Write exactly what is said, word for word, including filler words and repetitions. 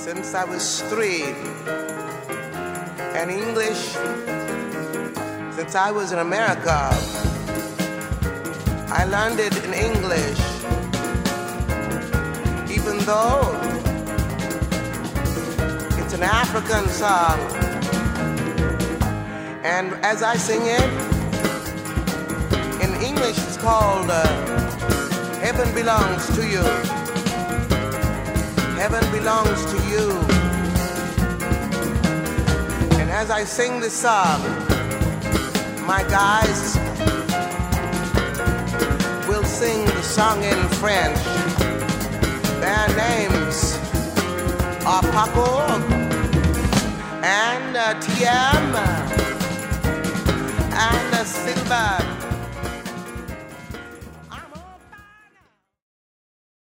since I was three, and English since I was in America. I learned it in English, even though it's an African song. And as I sing it, in English it's called uh, Heaven Belongs to You. Heaven belongs to you. And as I sing this song, my guys will sing the song in French. Their names are Paco and uh, T M and uh, Silva.